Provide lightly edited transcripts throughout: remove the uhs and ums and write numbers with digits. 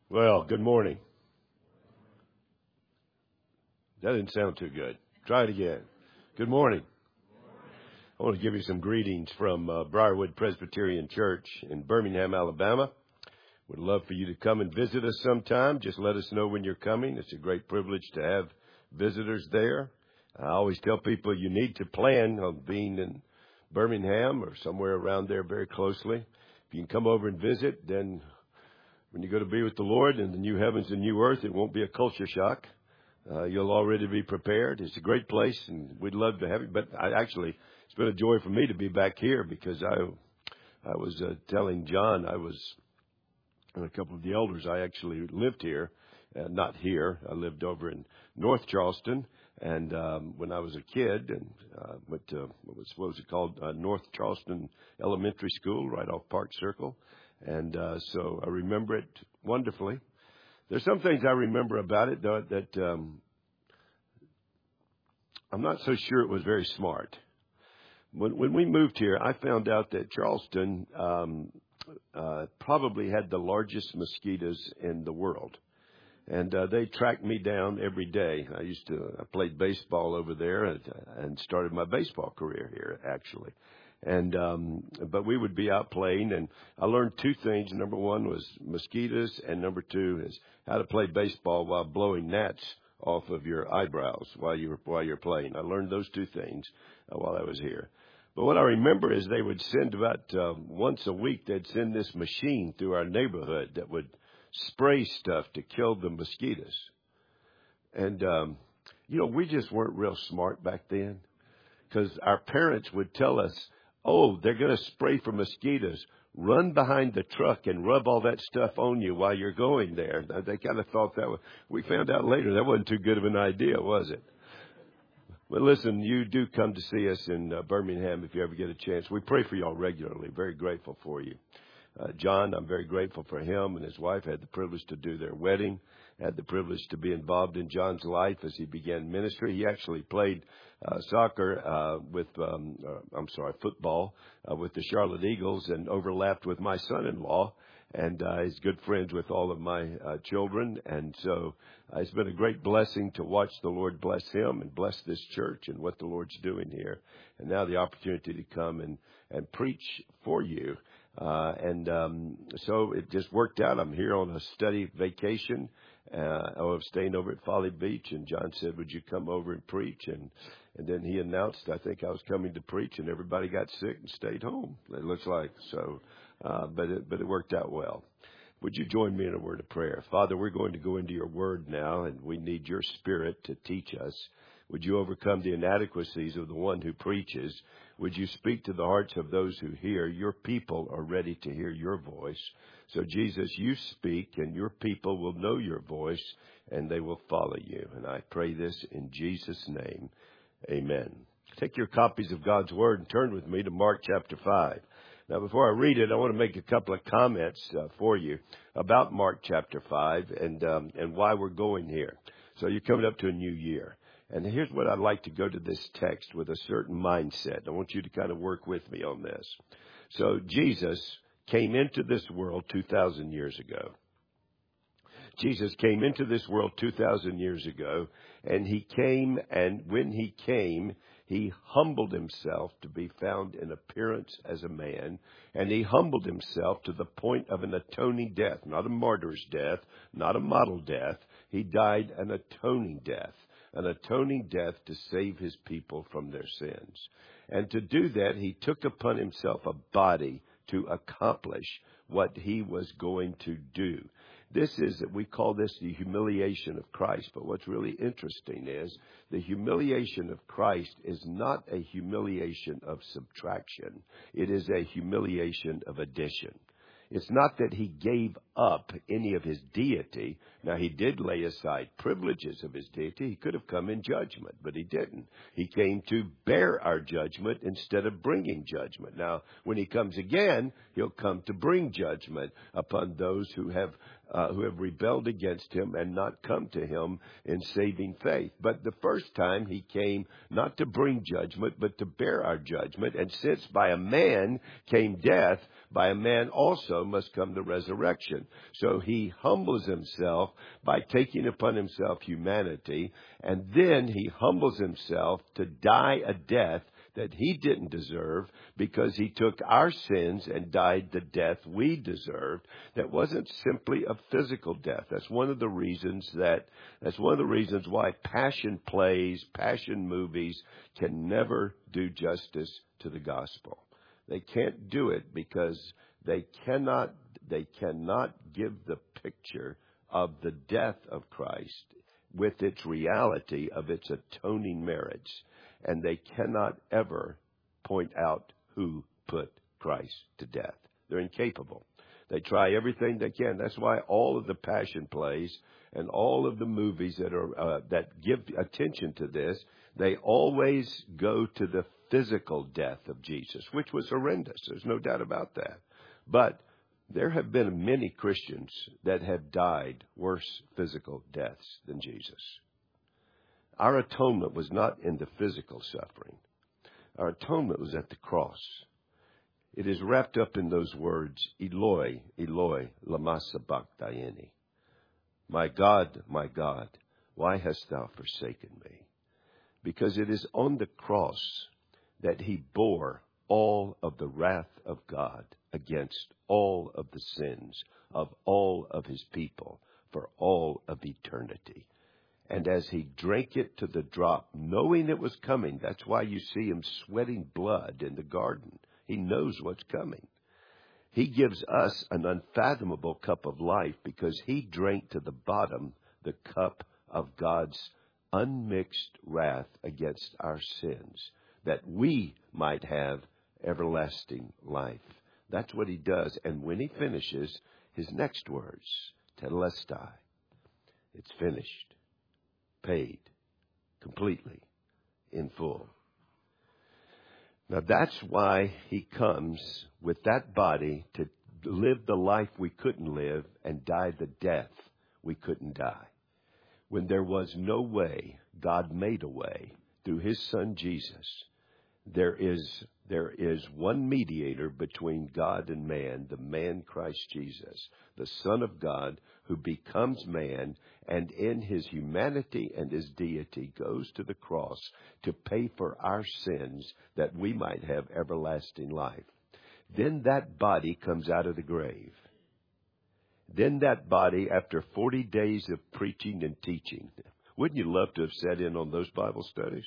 Well, good morning. That didn't sound too good. Try it again. Good morning. I want to give you some greetings from Briarwood Presbyterian Church in Birmingham, Alabama. Would love for you to come and visit us sometime. Just let us know when you're coming. It's a great privilege to have visitors there. I always tell people you need to plan on being in Birmingham or somewhere around there very closely. If you can come over and visit, then when you go to be with the Lord in the new heavens and new earth, it won't be a culture shock. You'll already be prepared. It's a great place, and we'd love to have you. But it's been a joy for me to be back here because I was telling John, and a couple of the elders, I actually lived here, not here. I lived over in North Charleston, and when I was a kid, and went to what was it called, North Charleston Elementary School, right off Park Circle, and so I remember it wonderfully. There's some things I remember about it, though, that I'm not so sure it was very smart. When we moved here, I found out that Charleston probably had the largest mosquitoes in the world. And they tracked me down every day. I played baseball over there and started my baseball career here, actually. And but we would be out playing, and I learned two things. Number one was mosquitoes, and number two is how to play baseball while blowing gnats off of your eyebrows while you're playing. I learned those two things while I was here. But what I remember is they would send about once a week. They'd send this machine through our neighborhood that would spray stuff to kill the mosquitoes. And we just weren't real smart back then, because our parents would tell us, "Oh, they're going to spray for mosquitoes. Run behind the truck and rub all that stuff on you while you're going there." They kind of thought that we found out later that wasn't too good of an idea, was it? But listen, you do come to see us in Birmingham if you ever get a chance. We pray for y'all regularly. Very grateful for you. John, I'm very grateful for him and his wife. Had the privilege to do their wedding. Had the privilege to be involved in John's life as he began ministry. He actually played football with the Charlotte Eagles, and overlapped with my son-in-law. And he's good friends with all of my children. And so it's been a great blessing to watch the Lord bless him and bless this church and what the Lord's doing here. And now the opportunity to come and preach for you. So it just worked out. I'm here on a study vacation. I'm staying over at Folly Beach, and John said, "Would you come over and preach?" And then he announced, I think I was coming to preach, and everybody got sick and stayed home. It looks like so, but it worked out well. Would you join me in a word of prayer? Father, we're going to go into your word now, and we need your Spirit to teach us. Would you overcome the inadequacies of the one who preaches? Would you speak to the hearts of those who hear? Your people are ready to hear your voice. So, Jesus, you speak, and your people will know your voice, and they will follow you. And I pray this in Jesus' name. Amen. Take your copies of God's Word and turn with me to Mark chapter 5. Now, before I read it, I want to make a couple of comments for you about Mark chapter 5 and why we're going here. So you're coming up to a new year. And here's what I'd like to go to this text with a certain mindset. I want you to kind of work with me on this. So Jesus came into this world 2,000 years ago. Jesus came into this world 2,000 years ago, and he came, and when he came, he humbled himself to be found in appearance as a man, and he humbled himself to the point of an atoning death, not a martyr's death, not a model death. He died an atoning death to save his people from their sins. And to do that, he took upon himself a body to accomplish what he was going to do. We call this the humiliation of Christ. But what's really interesting is the humiliation of Christ is not a humiliation of subtraction. It is a humiliation of addition. It's not that he gave up any of his deity. Now, he did lay aside privileges of his deity. He could have come in judgment, but he didn't. He came to bear our judgment instead of bringing judgment. Now, when he comes again, he'll come to bring judgment upon those who have who have rebelled against him and not come to him in saving faith. But the first time he came not to bring judgment, but to bear our judgment. And since by a man came death, by a man also must come the resurrection. So he humbles himself by taking upon himself humanity, and then he humbles himself to die a death that he didn't deserve, because he took our sins and died the death we deserved. That wasn't simply a physical death. That's one of the reasons why passion plays, passion movies can never do justice to the gospel. They can't do it because they cannot give the picture of the death of Christ with its reality of its atoning merits. And they cannot ever point out who put Christ to death. They're incapable. They try everything they can. That's why all of the passion plays and all of the movies that give attention to this, they always go to the physical death of Jesus, which was horrendous. There's no doubt about that. But there have been many Christians that have died worse physical deaths than Jesus. Our atonement was not in the physical suffering. Our atonement was at the cross. It is wrapped up in those words, Eloi, Eloi, lama sabachthani. My God, why hast thou forsaken me? Because it is on the cross that he bore all of the wrath of God against all of the sins of all of his people for all of eternity. And as he drank it to the drop, knowing it was coming, that's why you see him sweating blood in the garden. He knows what's coming. He gives us an unfathomable cup of life because he drank to the bottom the cup of God's unmixed wrath against our sins, that we might have everlasting life. That's what he does. And when he finishes, his next words, tetelestai, it's finished. Paid completely in full. Now that's why he comes with that body to live the life we couldn't live and die the death we couldn't die. When there was no way, God made a way through his son Jesus. There is one mediator between God and man, the man Christ Jesus, the Son of God, who becomes man, and in his humanity and his deity goes to the cross to pay for our sins that we might have everlasting life. Then that body comes out of the grave. Then that body, after 40 days of preaching and teaching, wouldn't you love to have sat in on those Bible studies?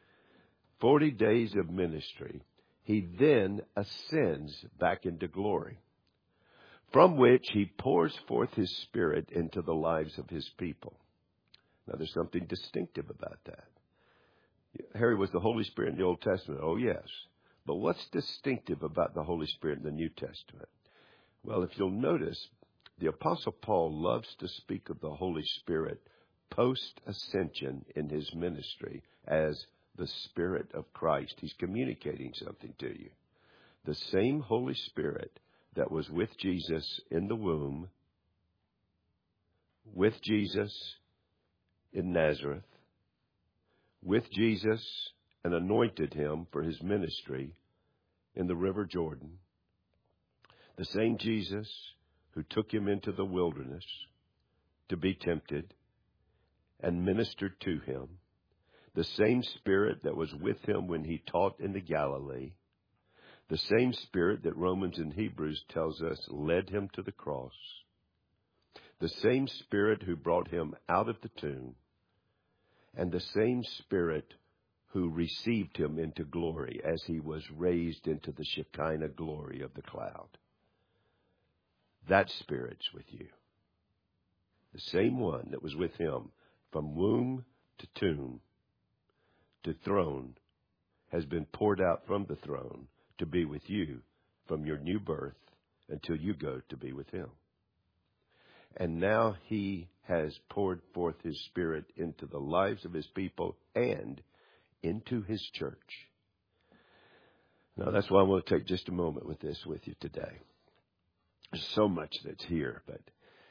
40 days of ministry, he then ascends back into glory, from which he pours forth his Spirit into the lives of his people. Now, there's something distinctive about that. Harry, was the Holy Spirit in the Old Testament? Oh, yes. But what's distinctive about the Holy Spirit in the New Testament? Well, if you'll notice, the Apostle Paul loves to speak of the Holy Spirit post-ascension in his ministry as the Spirit of Christ. He's communicating something to you. The same Holy Spirit that was with Jesus in the womb, with Jesus in Nazareth, with Jesus and anointed him for his ministry in the River Jordan. The same Jesus who took him into the wilderness to be tempted and ministered to him. The same Spirit that was with him when he taught in the Galilee. The same Spirit that Romans and Hebrews tells us led him to the cross. The same Spirit who brought him out of the tomb. And the same Spirit who received him into glory as he was raised into the Shekinah glory of the cloud. That Spirit's with you. The same one that was with him from womb to tomb to throne has been poured out from the throne to be with you from your new birth until you go to be with him. And now he has poured forth his Spirit into the lives of his people and into his church. Now that's why I want to take just a moment with this with you today. There's so much that's here, but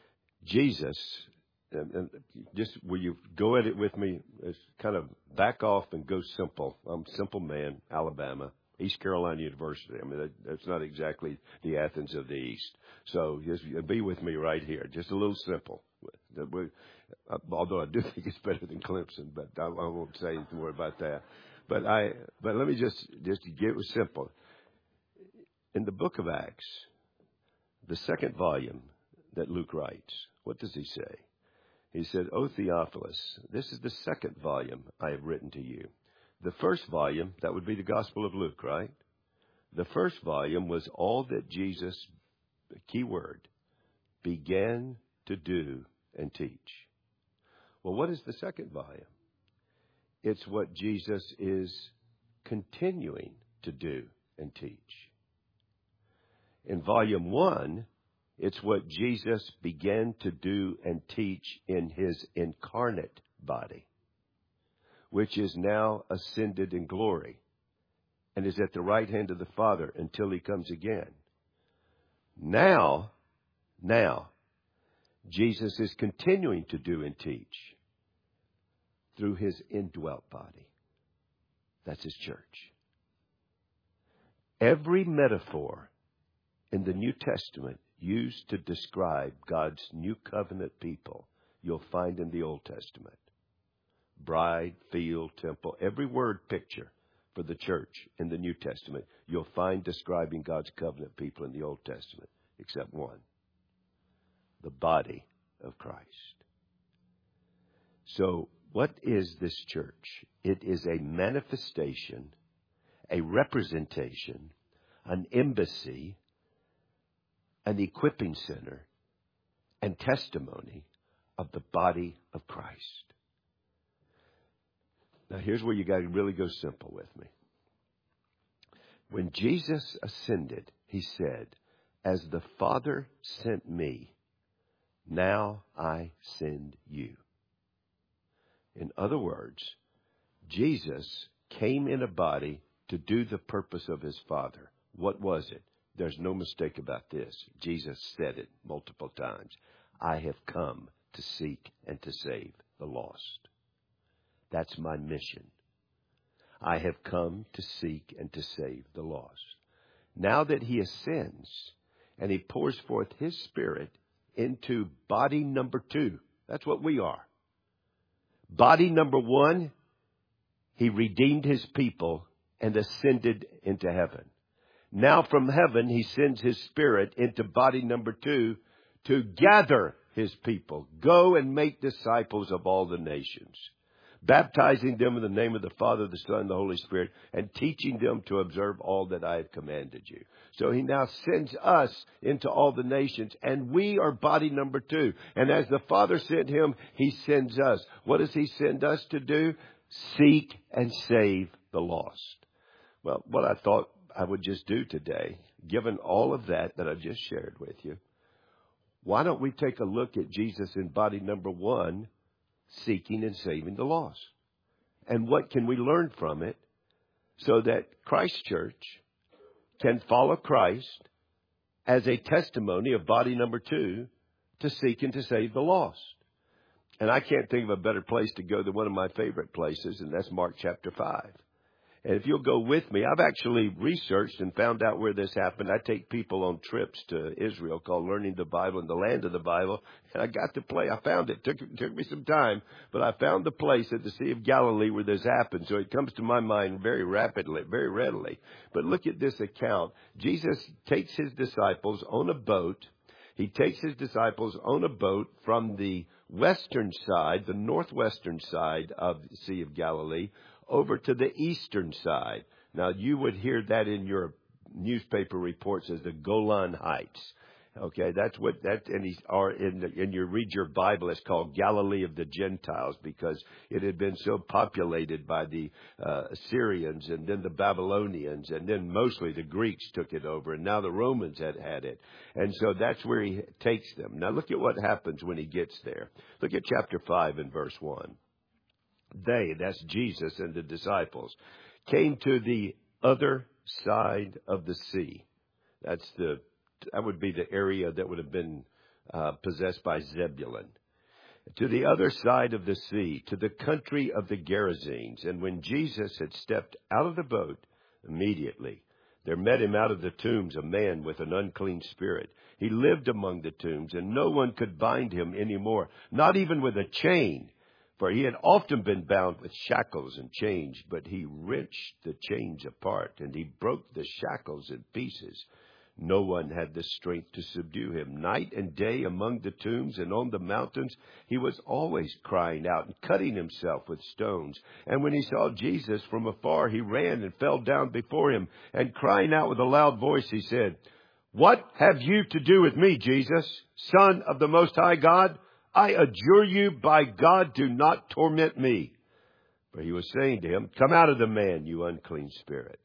Jesus, and just will you go at it with me? It's kind of back off and go simple. I'm a simple man, Alabama, East Carolina University. I mean, that's not exactly the Athens of the East. So just be with me right here. Just a little simple. Although I do think it's better than Clemson, but I won't say anything more about that. But let me just get it simple. In the book of Acts, the second volume that Luke writes, what does he say? He said, "O Theophilus, this is the second volume I have written to you." The first volume, that would be the Gospel of Luke, right? The first volume was all that Jesus, key word, began to do and teach. Well, what is the second volume? It's what Jesus is continuing to do and teach. In volume 1, it's what Jesus began to do and teach in his incarnate body, which is now ascended in glory and is at the right hand of the Father until he comes again. Now, Jesus is continuing to do and teach through his indwelt body. That's his church. Every metaphor in the New Testament used to describe God's new covenant people, you'll find in the Old Testament. Bride, field, temple, every word picture for the church in the New Testament, you'll find describing God's covenant people in the Old Testament, except one: the body of Christ. So, what is this church? It is a manifestation, a representation, an embassy, an equipping center, and testimony of the body of Christ. Now, here's where you got to really go simple with me. When Jesus ascended, he said, "As the Father sent me, now I send you." In other words, Jesus came in a body to do the purpose of his Father. What was it? There's no mistake about this. Jesus said it multiple times. "I have come to seek and to save the lost." That's my mission. I have come to seek and to save the lost. Now that he ascends and he pours forth his Spirit into body number 2, that's what we are. Body number 1, he redeemed his people and ascended into heaven. Now from heaven, he sends his Spirit into body number 2 to gather his people. Go and make disciples of all the nations, baptizing them in the name of the Father, the Son, and the Holy Spirit, and teaching them to observe all that I have commanded you. So he now sends us into all the nations, and we are body number 2. And as the Father sent him, he sends us. What does he send us to do? Seek and save the lost. Well, what I thought I would just do today, given all of that I've just shared with you, why don't we take a look at Jesus in body number 1, seeking and saving the lost? And what can we learn from it so that Christ Church can follow Christ as a testimony of body number 2 to seek and to save the lost? And I can't think of a better place to go than one of my favorite places, and that's Mark chapter 5. And if you'll go with me, I've actually researched and found out where this happened. I take people on trips to Israel called Learning the Bible in the Land of the Bible. And I got to play. I found it. Took me some time. But I found the place at the Sea of Galilee where this happened. So it comes to my mind very rapidly, very readily. But look at this account. Jesus takes his disciples on a boat. He takes his disciples on a boat from the western side, the northwestern side of the Sea of Galilee, over to the eastern side. Now, you would hear that in your newspaper reports as the Golan Heights. Okay, that's what that, and you read your Bible, it's called Galilee of the Gentiles, because it had been so populated by the Assyrians and then the Babylonians, and then mostly the Greeks took it over, and now the Romans had it. And so that's where he takes them. Now look at what happens when he gets there. Look at chapter 5 and verse 1. They, that's Jesus and the disciples, came to the other side of the sea. That would be the area that would have been possessed by Zebulun, to the other side of the sea, to the country of the Gerasenes. And when Jesus had stepped out of the boat, immediately there met him out of the tombs a man with an unclean spirit. He lived among the tombs, and no one could bind him any more, not even with a chain, for he had often been bound with shackles and chains. But he wrenched the chains apart, and he broke the shackles in pieces. No one had the strength to subdue him. Night and day among the tombs and on the mountains, he was always crying out and cutting himself with stones. And when he saw Jesus from afar, he ran and fell down before him. And crying out with a loud voice, he said, "What have you to do with me, Jesus, Son of the Most High God? I adjure you by God, do not torment me." For he was saying to him, "Come out of the man, you unclean spirit."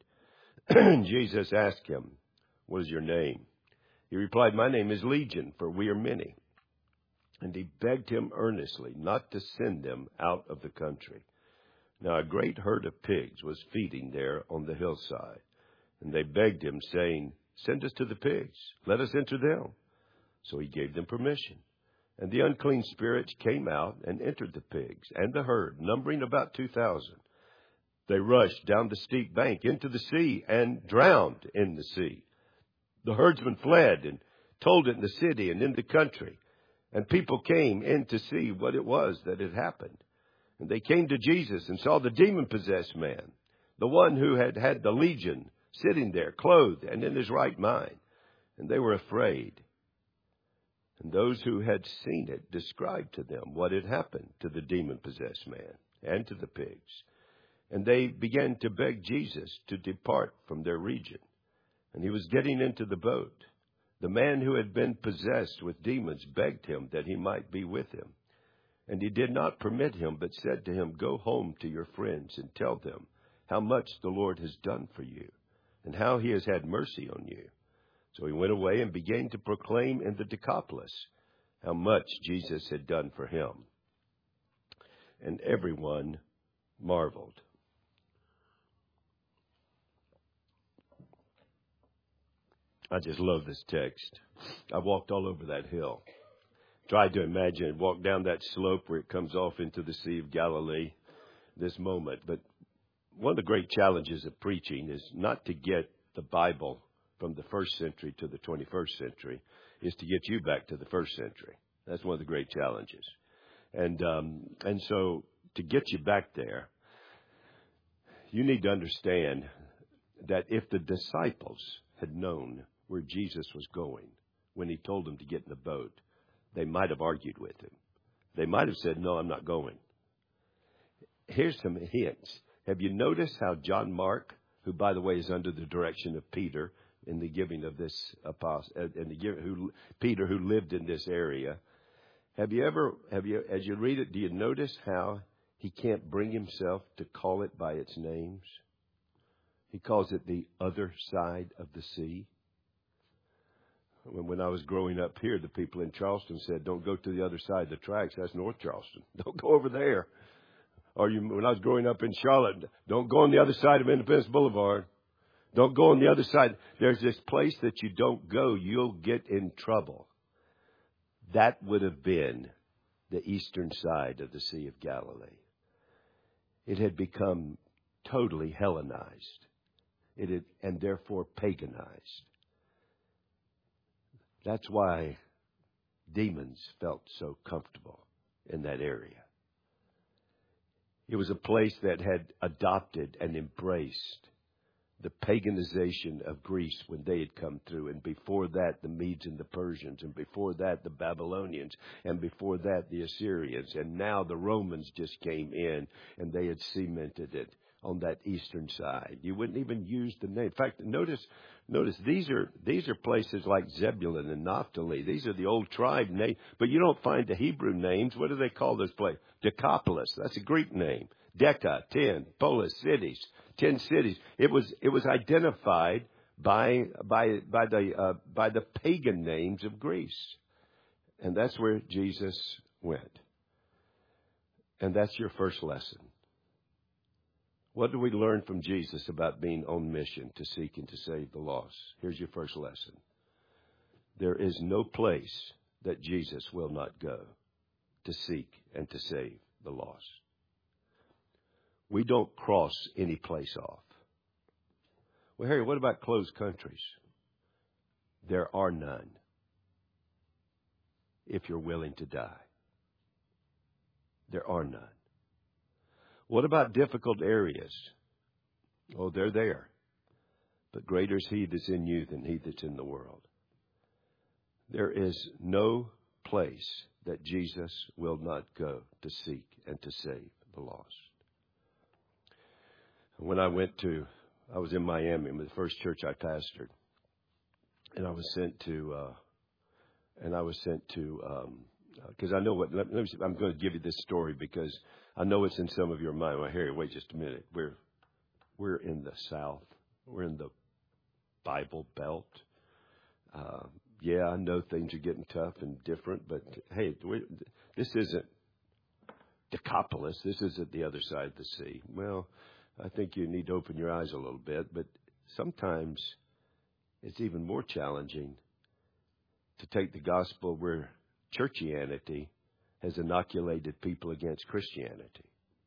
Jesus asked him, "What is your name?" He replied, "My name is Legion, for we are many." And he begged him earnestly not to send them out of the country. Now a great herd of pigs was feeding there on the hillside. And they begged him, saying, "Send us to the pigs, let us enter them." So he gave them permission. And the unclean spirits came out and entered the pigs and the herd, numbering about 2,000. They rushed down the steep bank into the sea and drowned in the sea. The herdsmen fled and told it in the city and in the country. And people came in to see what it was that had happened. And they came to Jesus and saw the demon-possessed man, the one who had had the legion, sitting there, clothed and in his right mind. And they were afraid. And those who had seen it described to them what had happened to the demon-possessed man and to the pigs. And they began to beg Jesus to depart from their region. And he was getting into the boat. The man who had been possessed with demons begged him that he might be with him. And he did not permit him, but said to him, "Go home to your friends and tell them how much the Lord has done for you and how he has had mercy on you." So he went away and began to proclaim in the Decapolis how much Jesus had done for him. And everyone marveled. I just love this text. I walked all over that hill. Tried to imagine and walk down that slope where it comes off into the Sea of Galilee, this moment. But one of the great challenges of preaching is not to get the Bible from the first century to the 21st century, is to get you back to the first century. That's one of the great challenges. And so to get you back there, you need to understand that if the disciples had known where Jesus was going when he told them to get in the boat, they might have argued with him. They might have said, "No, I'm not going." Here's some hints. Have you noticed how John Mark, who, by the way, is under the direction of Peter in the giving of this apostle, Peter, who lived in this area, as you read it, do you notice how he can't bring himself to call it by its names? He calls it the other side of the sea. When I was growing up here, the people in Charleston said, "Don't go to the other side of the tracks. That's North Charleston. Don't go over there." Or when I was growing up in Charlotte, "Don't go on the other side of Independence Boulevard. Don't go on the other side. There's this place that you don't go. You'll get in trouble." That would have been the eastern side of the Sea of Galilee. It had become totally Hellenized. And therefore paganized. That's why demons felt so comfortable in that area. It was a place that had adopted and embraced the paganization of Greece when they had come through. And before that, the Medes and the Persians. And before that, the Babylonians. And before that, the Assyrians. And now the Romans just came in and they had cemented it on that eastern side. You wouldn't even use the name. In fact, notice these are places like Zebulun and Naphtali. These are the old tribe name, but you don't find the Hebrew names. What do they call this place? Decapolis. That's a Greek name. Deca, 10, polis, cities, 10 cities. It was identified by the pagan names of Greece, and that's where Jesus went. And that's your first lesson. What do we learn from Jesus about being on mission to seek and to save the lost? Here's your first lesson. There is no place that Jesus will not go to seek and to save the lost. We don't cross any place off. Well, Harry, what about closed countries? There are none if you're willing to die. There are none. What about difficult areas? Oh, they're there. But greater is He that's in you than he that's in the world. There is no place that Jesus will not go to seek and to save the lost. When I was in Miami, the first church I pastored, and I was sent to, because I know what, let me see, I'm going to give you this story because I know it's in some of your mind. Well, Harry, wait just a minute. We're in the South. We're in the Bible Belt. Yeah, I know things are getting tough and different, but hey, this isn't Decapolis. This isn't the other side of the sea. Well, I think you need to open your eyes a little bit, but sometimes it's even more challenging to take the gospel where churchianity has inoculated people against Christianity.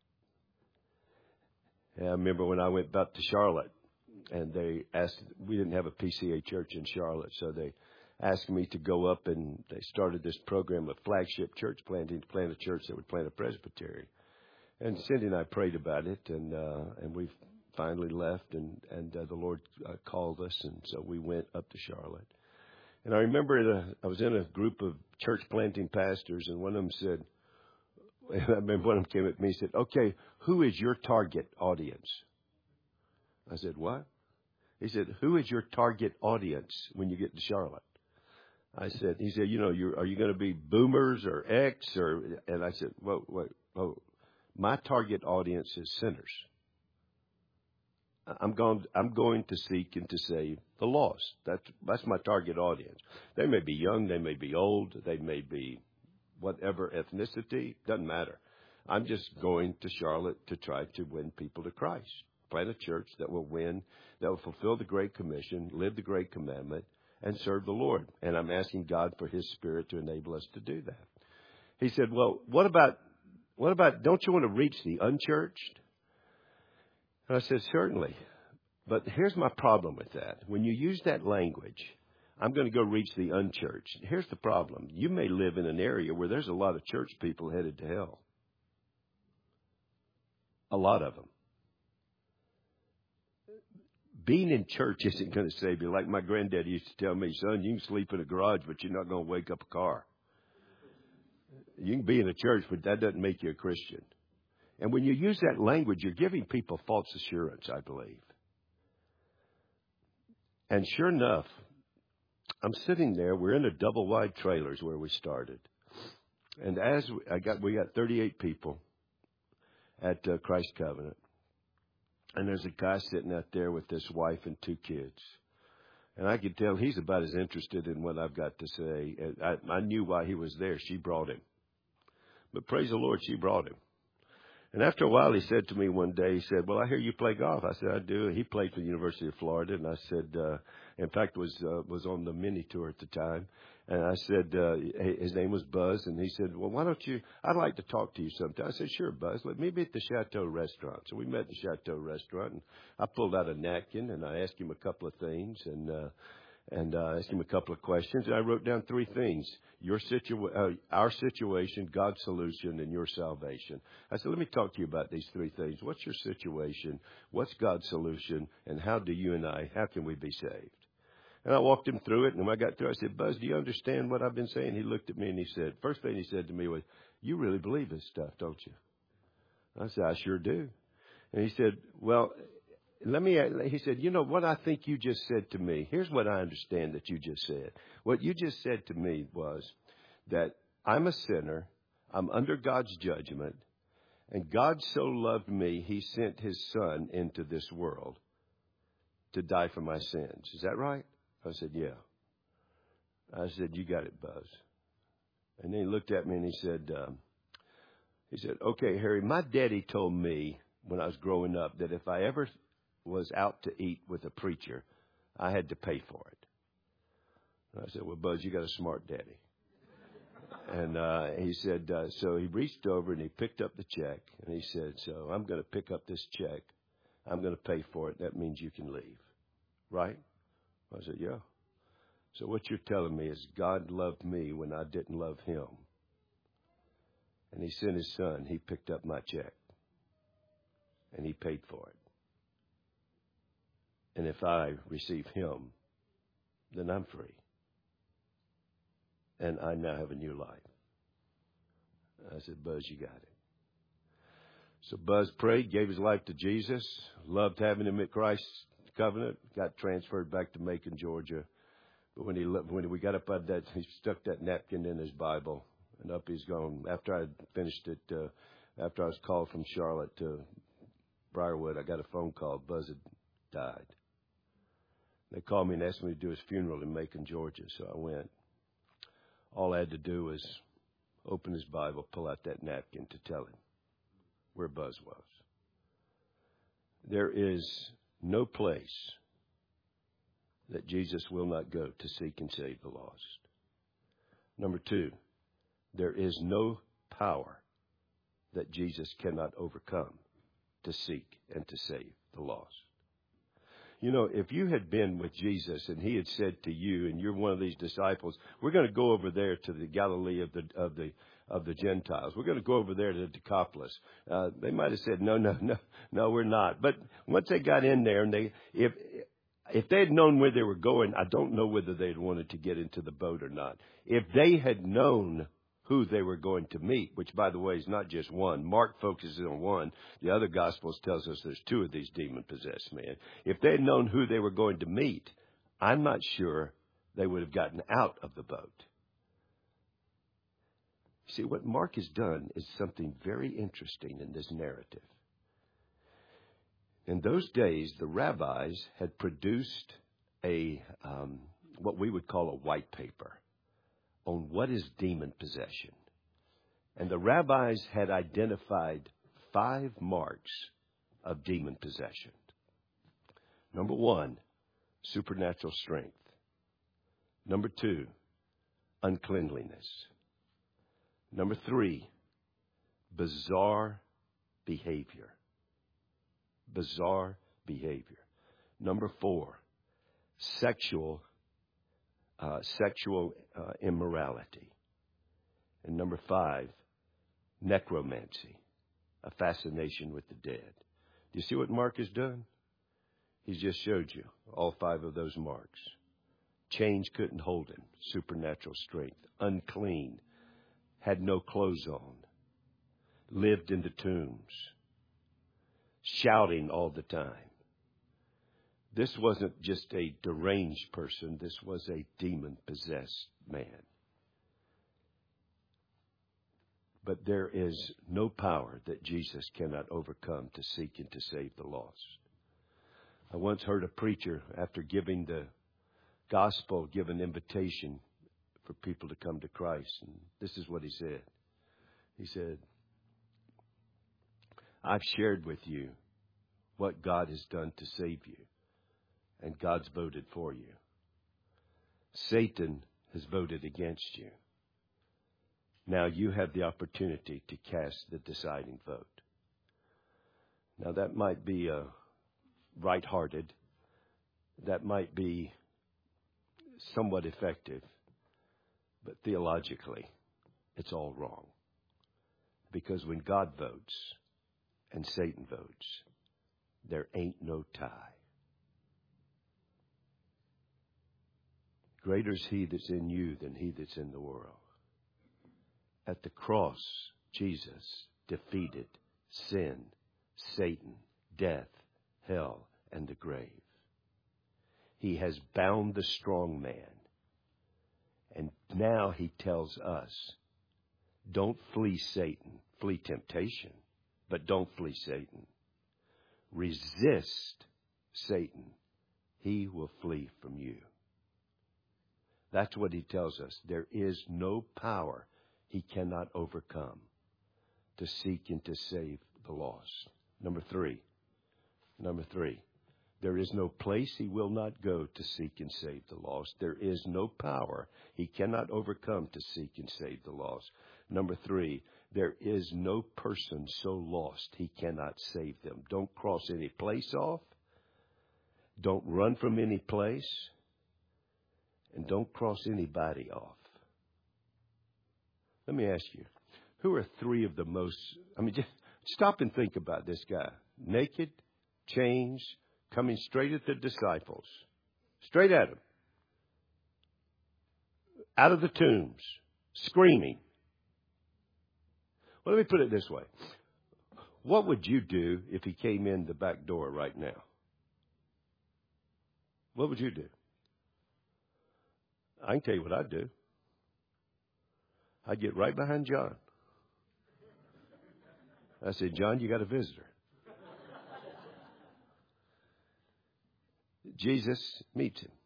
And I remember when I went back to Charlotte, and they asked, we didn't have a PCA church in Charlotte, so they asked me to go up, and they started this program of flagship church planting to plant a church that would plant a presbytery. And Cindy and I prayed about it, and we finally left, and the Lord called us, and so we went up to Charlotte. And I remember I was in a group of church planting pastors, and one of them said, I remember one of them came at me and said, okay, who is your target audience? I said, what? He said, who is your target audience when you get to Charlotte? He said, are you going to be boomers or X and I said, whoa, my target audience is sinners. I'm going to seek and to save the lost. That's my target audience. They may be young, they may be old, they may be whatever ethnicity, doesn't matter. I'm just going to Charlotte to try to win people to Christ. Plant a church that will win, that will fulfill the Great Commission, live the Great Commandment, and serve the Lord. And I'm asking God for His Spirit to enable us to do that. He said, well, what about, don't you want to reach the unchurched? And I said, certainly. But here's my problem with that. When you use that language, I'm going to go reach the unchurched. Here's the problem. You may live in an area where there's a lot of church people headed to hell. A lot of them. Being in church isn't going to save you. Like my granddad used to tell me, son, you can sleep in a garage, but you're not going to wake up a car. You can be in a church, but that doesn't make you a Christian. And when you use that language, you're giving people false assurance, I believe. And sure enough, I'm sitting there. We're in a double wide trailers where we started. And we got 38 people at Christ Covenant. And there's a guy sitting out there with his wife and 2 kids. And I could tell he's about as interested in what I've got to say. And I knew why he was there. She brought him. But praise the Lord, she brought him. And after a while, he said to me one day, he said, well, I hear you play golf. I said, I do. He played for the University of Florida. And I said, in fact, was on the mini tour at the time. And I said, his name was Buzz. And he said, well, why don't you, I'd like to talk to you sometime. I said, sure, Buzz. Let me be at the Chateau restaurant. So we met at the Chateau restaurant. And I pulled out a napkin and I asked him a couple of things. And I asked him a couple of questions. And I wrote down 3 things. Our situation, God's solution, and your salvation. I said, let me talk to you about these 3 things. What's your situation? What's God's solution? And how can we be saved? And I walked him through it. And when I got through, I said, Buzz, do you understand what I've been saying? He looked at me and he said, first thing he said to me was, you really believe this stuff, don't you? I said, I sure do. And he said, well, he said, you know what I think you just said to me? Here's what I understand that you just said. What you just said to me was that I'm a sinner. I'm under God's judgment. And God so loved me, He sent His Son into this world to die for my sins. Is that right? I said, yeah. I said, you got it, Buzz. And then he looked at me and he said, okay, Harry, my daddy told me when I was growing up that if I ever was out to eat with a preacher, I had to pay for it. And I said, well, Buzz, you got a smart daddy. And he said, so he reached over and he picked up the check. And he said, so I'm going to pick up this check. I'm going to pay for it. That means you can leave. Right? I said, yeah. So what you're telling me is God loved me when I didn't love him. And he sent his son. He picked up my check. And he paid for it. And if I receive him, then I'm free. And I now have a new life. I said, Buzz, you got it. So Buzz prayed, gave his life to Jesus, loved having him at Christ's covenant, got transferred back to Macon, Georgia. But when we got up out of that, he stuck that napkin in his Bible, and up he's gone. After I finished it, after I was called from Charlotte to Briarwood, I got a phone call. Buzz had died. They called me and asked me to do his funeral in Macon, Georgia, so I went. All I had to do was open his Bible, pull out that napkin to tell him where Buzz was. There is no place that Jesus will not go to seek and save the lost. Number two, there is no power that Jesus cannot overcome to seek and to save the lost. You know, if you had been with Jesus and he had said to you, and you're one of these disciples, we're going to go over there to the Galilee of the Gentiles. We're going to go over there to Decapolis. They might have said, no, we're not. But once they got in there, and if they had known where they were going, I don't know whether they'd wanted to get into the boat or not. If they had known who they were going to meet, which, by the way, is not just one. Mark focuses on one. The other Gospels tells us there's two of these demon-possessed men. If they had known who they were going to meet, I'm not sure they would have gotten out of the boat. See, what Mark has done is something very interesting in this narrative. In those days, the rabbis had produced what we would call a white paper on what is demon possession. And the rabbis had identified 5 marks of demon possession. Number 1, supernatural strength. Number 2, uncleanliness. Number 3, bizarre behavior. Bizarre behavior. Number 4, sexual immorality. And number 5, necromancy, a fascination with the dead. Do you see what Mark has done? He's just showed you all 5 of those marks. Chains couldn't hold him. Supernatural strength. Unclean. Had no clothes on. Lived in the tombs. Shouting all the time. This wasn't just a deranged person. This was a demon-possessed man. But there is no power that Jesus cannot overcome to seek and to save the lost. I once heard a preacher, after giving the gospel, give an invitation for people to come to Christ. And this is what he said. He said, I've shared with you what God has done to save you. And God's voted for you. Satan has voted against you. Now you have the opportunity to cast the deciding vote. Now that might be right-hearted. That might be somewhat effective. But theologically, it's all wrong. Because when God votes and Satan votes, there ain't no tie. Greater is he that's in you than he that's in the world. At the cross, Jesus defeated sin, Satan, death, hell, and the grave. He has bound the strong man. And now he tells us, don't flee Satan. Flee temptation, but don't flee Satan. Resist Satan. He will flee from you. That's what he tells us. There is no power he cannot overcome to seek and to save the lost. Number three, There is no place he will not go to seek and save the lost. There is no power he cannot overcome to seek and save the lost. Number 3, there is no person so lost he cannot save them. Don't cross any place off. Don't run from any place. And don't cross anybody off. Let me ask you, who are 3 of the most, just stop and think about this guy. Naked, chains, coming straight at the disciples. Straight at them. Out of the tombs. Screaming. Well, let me put it this way. What would you do if he came in the back door right now? What would you do? I can tell you what I'd do. I'd get right behind John. I said, John, you got a visitor. Jesus meets him.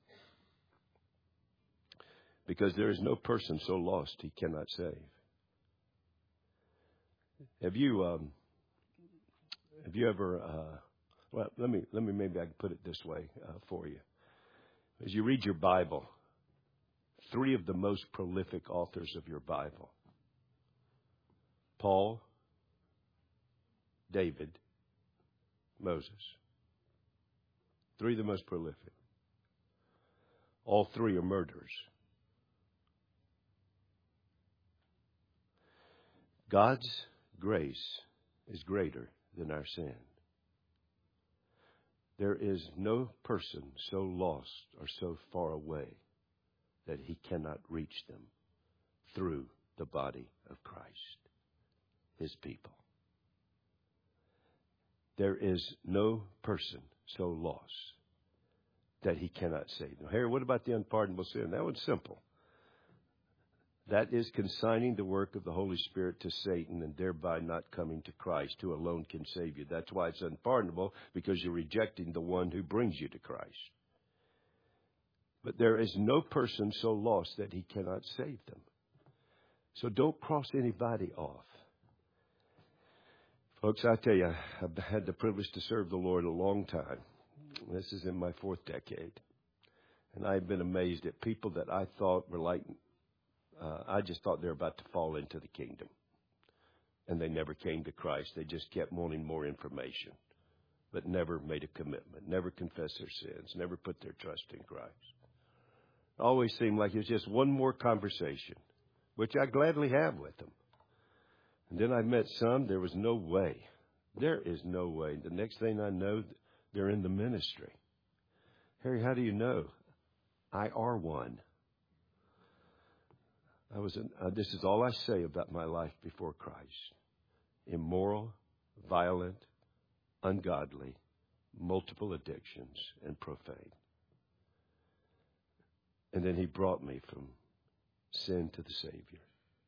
Because there is no person so lost he cannot save. Have you ever, well, let me maybe I can put it this way for you. As you read your Bible, 3 of the most prolific authors of your Bible, Paul, David, Moses. 3 of the most prolific. All 3 are murderers. God's grace is greater than our sin. There is no person so lost or so far away that he cannot reach them through the body of Christ, his people. There is no person so lost that he cannot save. Now, Harry, what about the unpardonable sin? That one's simple. That is consigning the work of the Holy Spirit to Satan and thereby not coming to Christ, who alone can save you. That's why it's unpardonable, because you're rejecting the one who brings you to Christ. But there is no person so lost that he cannot save them. So don't cross anybody off. Folks, I tell you, I've had the privilege to serve the Lord a long time. This is in my 4th decade. And I've been amazed at people that I thought were like, I just thought they were about to fall into the kingdom. And they never came to Christ. They just kept wanting more information, but never made a commitment, never confessed their sins, never put their trust in Christ. It always seemed like it was just one more conversation, which I gladly have with them. And then I met some, there was no way. There is no way. The next thing I know, they're in the ministry. Harry, how do you know? I are one. This is all I say about my life before Christ. Immoral, violent, ungodly, multiple addictions, and profane. And then he brought me from sin to the Savior.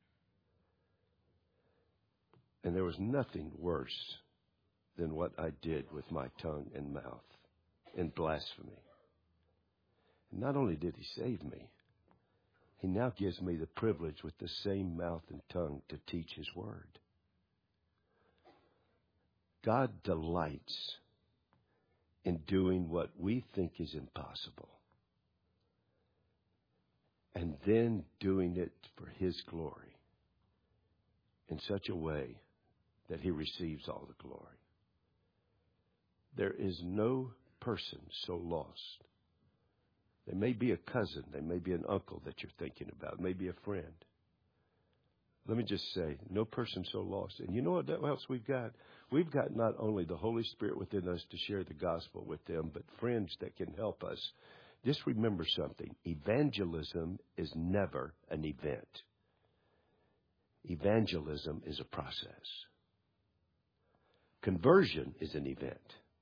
And there was nothing worse than what I did with my tongue and mouth in blasphemy. And not only did he save me, he now gives me the privilege with the same mouth and tongue to teach his word. God delights in doing what we think is impossible, and then doing it for his glory in such a way that he receives all the glory. There is no person so lost. They may be a cousin. They may be an uncle that you're thinking about. Maybe a friend. Let me just say, no person so lost. And you know what else we've got? We've got not only the Holy Spirit within us to share the gospel with them, but friends that can help us. Just remember something. Evangelism is never an event. Evangelism is a process. Conversion is an event.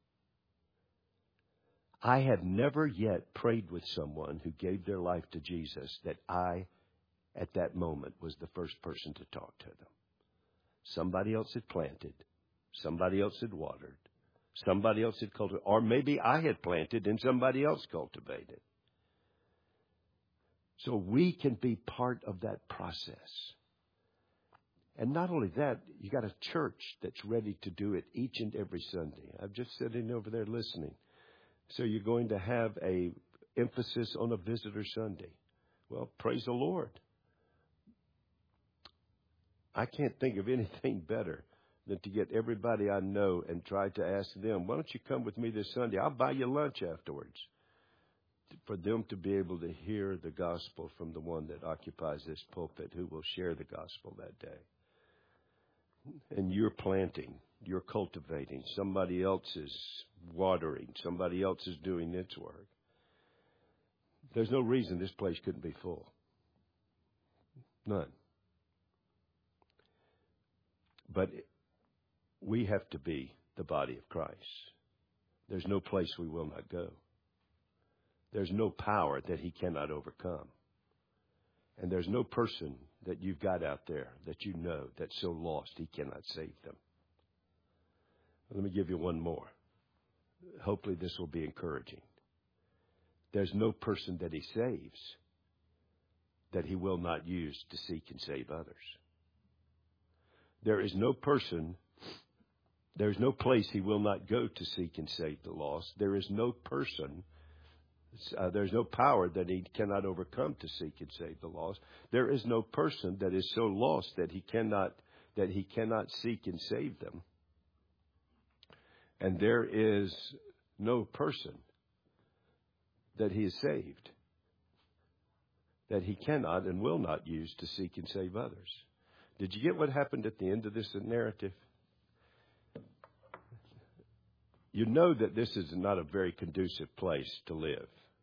I have never yet prayed with someone who gave their life to Jesus that I, at that moment, was the first person to talk to them. Somebody else had planted. Somebody else had watered. Somebody else had cultivated. Or maybe I had planted and somebody else cultivated. So we can be part of that process. And not only that, you got a church that's ready to do it each and every Sunday. I'm just sitting over there listening. So you're going to have a emphasis on a visitor Sunday. Well, praise the Lord. I can't think of anything better than to get everybody I know and try to ask them, why don't you come with me this Sunday? I'll buy you lunch afterwards. For them to be able to hear the gospel from the one that occupies this pulpit, who will share the gospel that day. And you're planting, you're cultivating. Somebody else is watering. Somebody else is doing its work. There's no reason this place couldn't be full. None. But we have to be the body of Christ. There's no place we will not go. There's no power that he cannot overcome. And there's no person that you've got out there that you know that's so lost he cannot save them. Let me give you one more. Hopefully this will be encouraging. There's no person that he saves that he will not use to seek and save others. There is no person, there is no place he will not go to seek and save the lost. There is no person, there's no power that he cannot overcome to seek and save the lost. There is no person that is so lost that he cannot seek and save them. And there is no person that he has saved that he cannot and will not use to seek and save others. Did you get what happened at the end of this narrative? You know that this is not a very conducive place to live.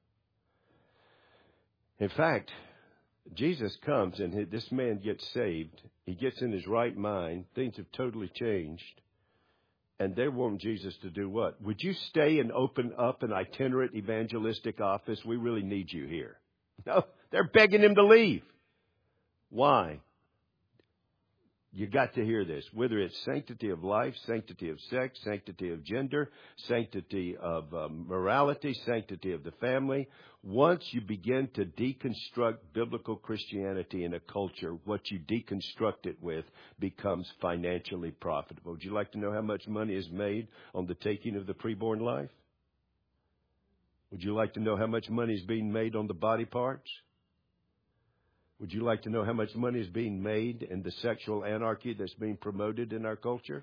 In fact, Jesus comes and this man gets saved. He gets in his right mind. Things have totally changed. And they want Jesus to do what? Would you stay and open up an itinerant evangelistic office? We really need you here. No, they're begging him to leave. Why? You got to hear this. Whether it's sanctity of life, sanctity of sex, sanctity of gender, sanctity of morality, sanctity of the family. Once you begin to deconstruct biblical Christianity in a culture, what you deconstruct it with becomes financially profitable. Would you like to know how much money is made on the taking of the preborn life? Would you like to know how much money is being made on the body parts? Would you like to know how much money is being made in the sexual anarchy that's being promoted in our culture?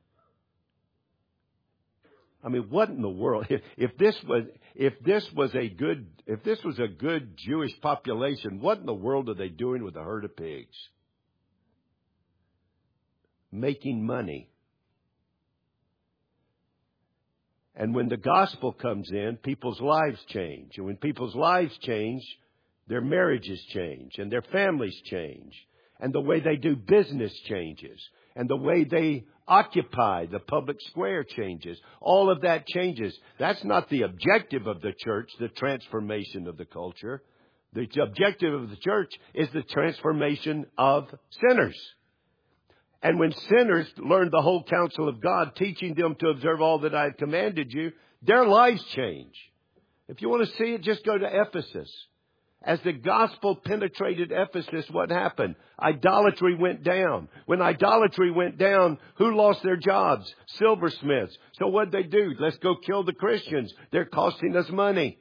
I mean, what in the world? If this was a good Jewish population, what in the world are they doing with a herd of pigs? Making money. And when the gospel comes in, people's lives change. And when people's lives change, their marriages change and their families change and the way they do business changes and the way they occupy the public square changes. All of that changes. That's not the objective of the church, the transformation of the culture. The objective of the church is the transformation of sinners. And when sinners learn the whole counsel of God, teaching them to observe all that I have commanded you, their lives change. If you want to see it, just go to Ephesus. As the gospel penetrated Ephesus, what happened? Idolatry went down. When idolatry went down, who lost their jobs? Silversmiths. So what'd they do? Let's go kill the Christians. They're costing us money.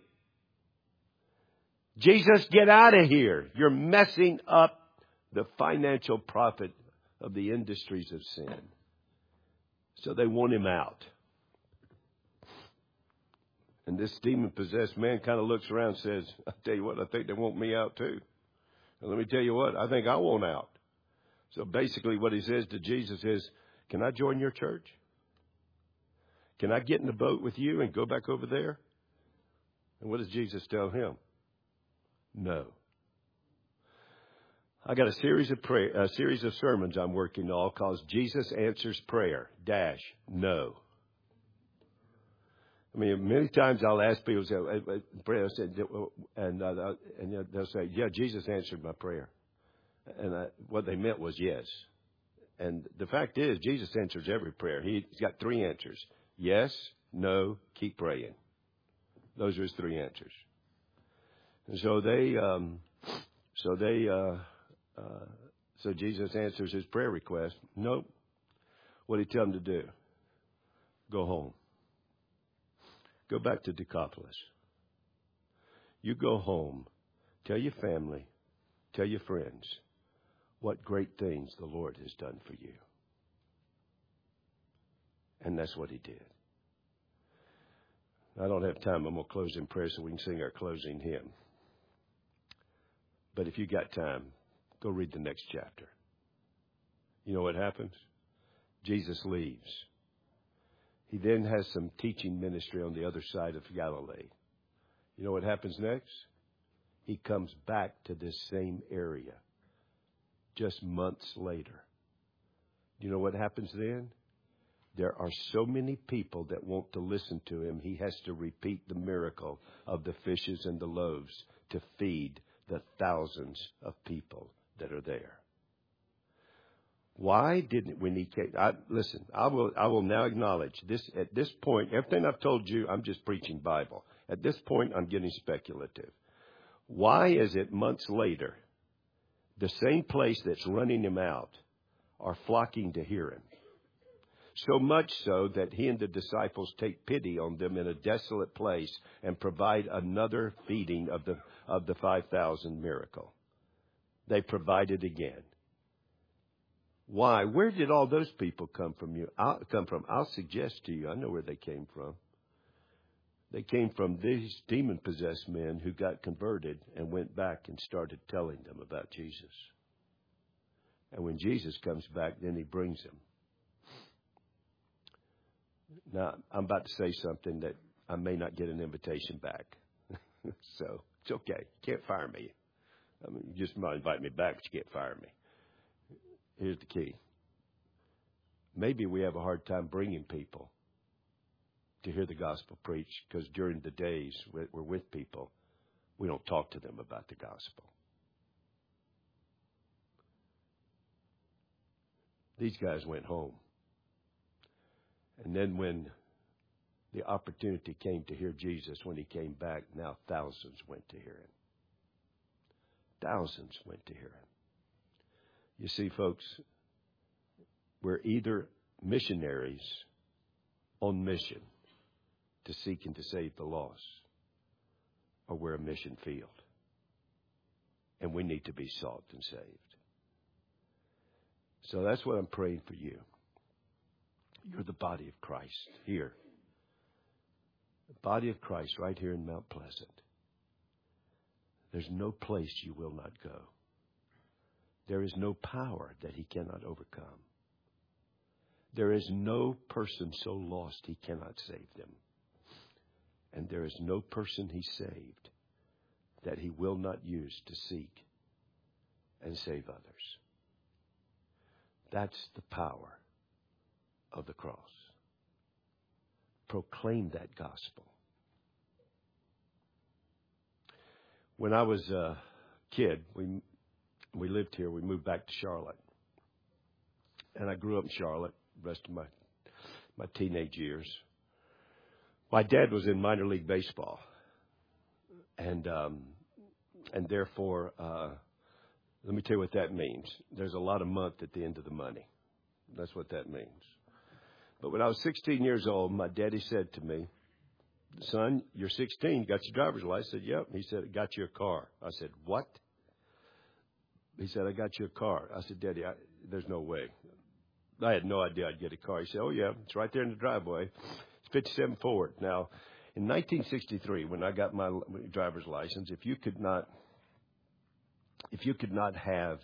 Jesus, get out of here. You're messing up the financial profit of the industries of sin. So they want him out. And this demon-possessed man kind of looks around and says, I tell you what, I think they want me out too. And let me tell you what, I think I want out. So basically what he says to Jesus is, can I join your church? Can I get in the boat with you and go back over there? And what does Jesus tell him? No. I got a series of sermons I'm working on called Jesus Answers Prayer, no. I mean, many times I'll ask people, and they'll say, yeah, Jesus answered my prayer. And what they meant was yes. And the fact is, Jesus answers every prayer. He's got three answers. Yes, no, keep praying. Those are his three answers. And so Jesus answers his prayer request. Nope. What did he tell him to do? Go home. Go back to Decapolis. You go home. Tell your family. Tell your friends what great things the Lord has done for you. And that's what he did. I don't have time. I'm going to close in prayer so we can sing our closing hymn. But if you got time, go read the next chapter. You know what happens? Jesus leaves. He then has some teaching ministry on the other side of Galilee. You know what happens next? He comes back to this same area just months later. You know what happens then? There are so many people that want to listen to him, he has to repeat the miracle of the fishes and the loaves to feed the thousands of people that are there. Why didn't when he came? Listen, I will now acknowledge this. At this point, everything I've told you, I'm just preaching Bible. At this point, I'm getting speculative. Why is it months later, the same place that's running him out are flocking to hear him? So much so that he and the disciples take pity on them in a desolate place and provide another feeding of the 5,000 miracle. They provide it again. Why? Where did all those people come from? I'll suggest to you, I know where they came from. They came from these demon-possessed men who got converted and went back and started telling them about Jesus. And when Jesus comes back, then he brings them. Now, I'm about to say something that I may not get an invitation back. So, it's okay. You can't fire me. I mean, you just might invite me back, but you can't fire me. Here's the key. Maybe we have a hard time bringing people to hear the gospel preached because during the days we're with people, we don't talk to them about the gospel. These guys went home. And then when the opportunity came to hear Jesus, when he came back, now thousands went to hear him. Thousands went to hear him. You see, folks, we're either missionaries on mission to seek and to save the lost, or we're a mission field. And we need to be sought and saved. So that's what I'm praying for you. You're the body of Christ here. The body of Christ right here in Mount Pleasant. There's no place you will not go. There is no power that he cannot overcome. There is no person so lost he cannot save them. And there is no person he saved that he will not use to seek and save others. That's the power of the cross. Proclaim that gospel. When I was a kid, we lived here. We moved back to Charlotte. And I grew up in Charlotte the rest of my teenage years. My dad was in minor league baseball. And therefore, let me tell you what that means. There's a lot of month at the end of the money. That's what that means. But when I was 16 years old, my daddy said to me, "Son, you're 16, you got your driver's license?" I said, "Yep." He said, "I got you a car." I said, "What?" He said, "I got you a car." I said, "Daddy, there's no way." I had no idea I'd get a car. He said, "Oh, yeah, it's right there in the driveway. It's 57 Ford." Now, in 1963, when I got my driver's license, if you could not have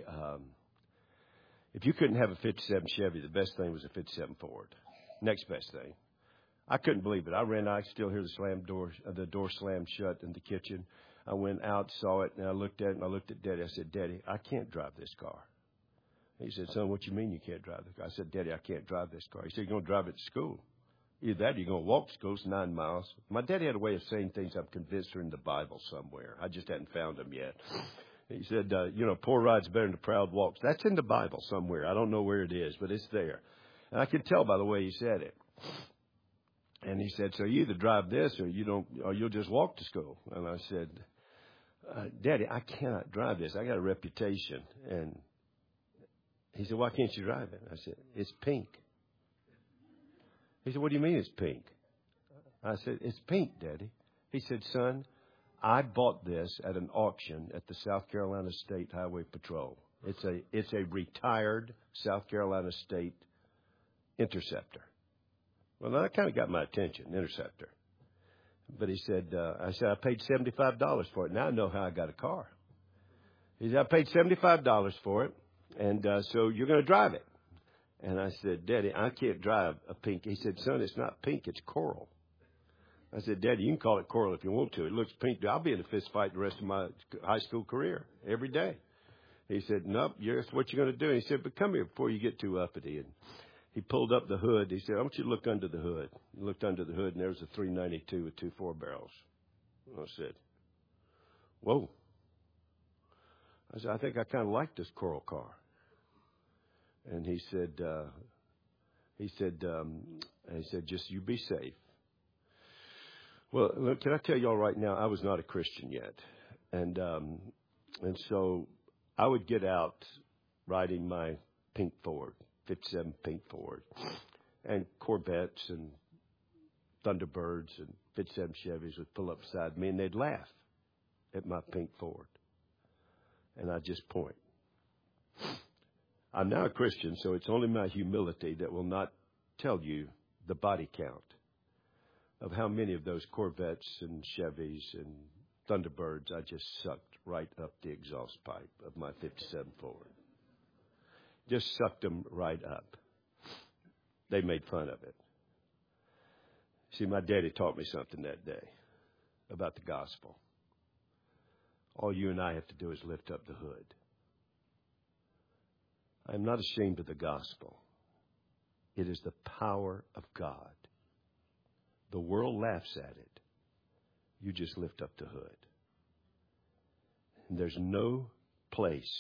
if you couldn't have a 57 Chevy, the best thing was a 57 Ford. Next best thing. I couldn't believe it. I ran out. I could still hear the door slammed shut in the kitchen. I went out, saw it, and I looked at it, and I looked at Daddy. I said, "Daddy, I can't drive this car." He said, "Son, what you mean you can't drive the car?" I said, "Daddy, I can't drive this car." He said, "You're going to drive it to school. Either that or you're going to walk to school. It's 9 miles." My daddy had a way of saying things I'm convinced are in the Bible somewhere. I just hadn't found them yet. He said, poor ride's better than a proud walk. That's in the Bible somewhere. I don't know where it is, but it's there. And I could tell by the way he said it. And he said, "So you either drive this or you'll just walk to school." And I said, "Daddy, I cannot drive this. I got a reputation." And he said, "Why can't you drive it?" I said, "It's pink." He said, "What do you mean it's pink?" I said, it's pink, Daddy. He said, son, I bought this at an auction at the South Carolina State Highway Patrol. It's a retired South Carolina State Interceptor. Well, that kind of got my attention, Interceptor. But he said, I paid $75 for it. Now I know how I got a car. He said, I paid $75 for it, and so you're going to drive it. And I said, Daddy, I can't drive a pink. He said, son, it's not pink, it's coral. I said, Daddy, you can call it coral if you want to. It looks pink. I'll be in a fist fight the rest of my high school career, every day. He said, nope, that's what you're going to do. And he said, but come here before you get too uppity. And he pulled up the hood. He said, I want you to look under the hood. He looked under the hood, and there was a 392 with 2 4-barrels. I said, whoa. I said, I think I kind of like this coral car. And he said, just you be safe. Well, look, can I tell y'all right now, I was not a Christian yet. And so I would get out riding my pink Ford, 57 pink Ford, and Corvettes and Thunderbirds and 57 Chevys would pull up beside me, and they'd laugh at my pink Ford. And I'd just point. I'm now a Christian, so it's only my humility that will not tell you the body count of how many of those Corvettes and Chevys and Thunderbirds I just sucked right up the exhaust pipe of my 57 Ford. Just sucked them right up. They made fun of it. See, my daddy taught me something that day about the gospel. All you and I have to do is lift up the hood. I'm not ashamed of the gospel. It is the power of God. The world laughs at it. You just lift up the hood. And there's no place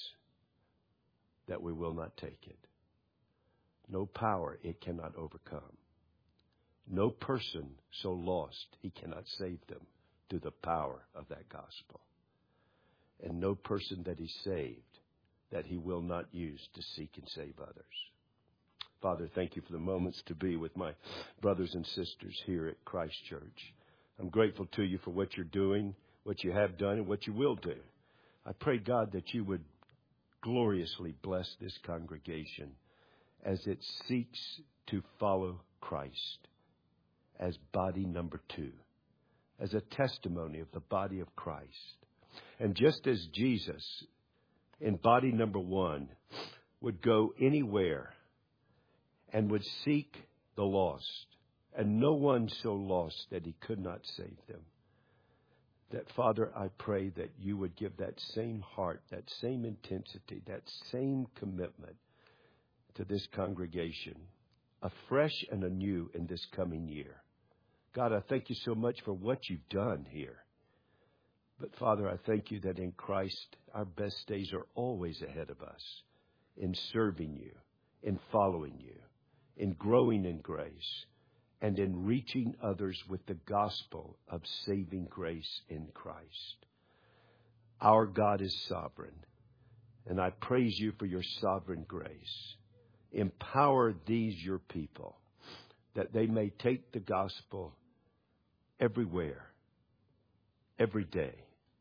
that we will not take it. No power it cannot overcome. No person so lost he cannot save them through the power of that gospel. And no person that he saved that he will not use to seek and save others. Father, thank you for the moments to be with my brothers and sisters here at Christ Church. I'm grateful to you for what you're doing, what you have done, and what you will do. I pray, God, that you would gloriously bless this congregation as it seeks to follow Christ as body number 2, as a testimony of the body of Christ. And just as Jesus in body number 1 would go anywhere and would seek the lost, and no one so lost that he could not save them, that, Father, I pray that you would give that same heart, that same intensity, that same commitment to this congregation, afresh and anew in this coming year. God, I thank you so much for what you've done here. But, Father, I thank you that in Christ, our best days are always ahead of us in serving you, in following you, in growing in grace, and in reaching others with the gospel of saving grace in Christ. Our God is sovereign, and I praise you for your sovereign grace. Empower these, your people, that they may take the gospel everywhere, every day,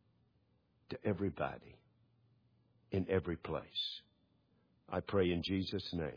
to everybody, in every place. I pray in Jesus' name.